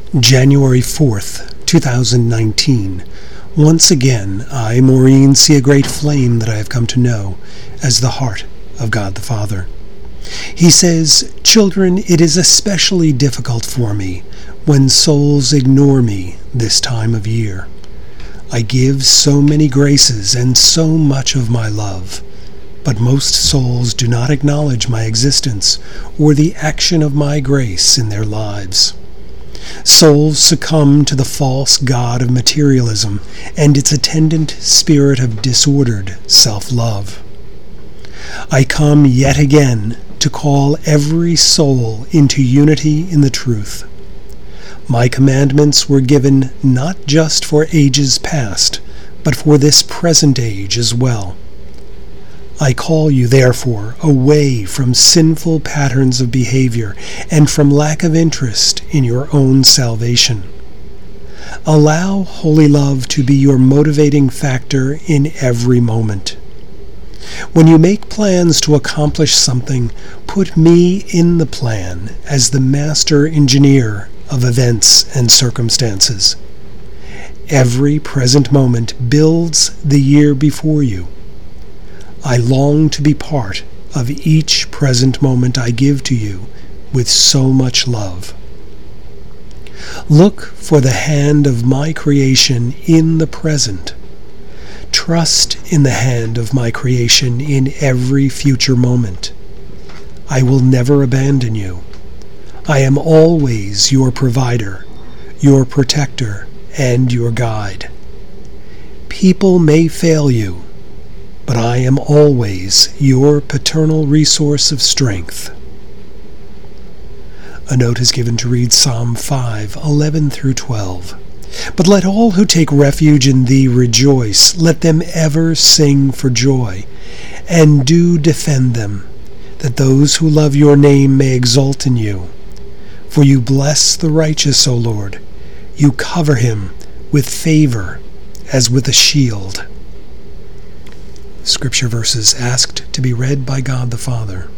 January 4th, 2019. Once again, I, Maureen, see a great flame that I have come to know as the heart of God the Father. He says, "Children, it is especially difficult for me when souls ignore me this time of year. I give so many graces and so much of my love, but most souls do not acknowledge my existence or the action of my grace in their lives. Souls succumb to the false god of materialism and its attendant spirit of disordered self-love. I come yet again to call every soul into unity in the truth. My commandments were given not just for ages past, but for this present age as well. I call you, therefore, away from sinful patterns of behavior and from lack of interest in your own salvation. Allow holy love to be your motivating factor in every moment. When you make plans to accomplish something, put me in the plan as the master engineer of events and circumstances. Every present moment builds the year before you. I long to be part of each present moment I give to you with so much love. Look for the hand of my creation in the present. Trust in the hand of my creation in every future moment. I will never abandon you. I am always your provider, your protector, and your guide. People may fail you, but I am always your paternal resource of strength." A note is given to read Psalm 5:11 through 12. "But let all who take refuge in thee rejoice. Let them ever sing for joy, and do defend them, that those who love your name may exult in you. For you bless the righteous, O Lord. You cover him with favor as with a shield." Scripture verses asked to be read by God the Father.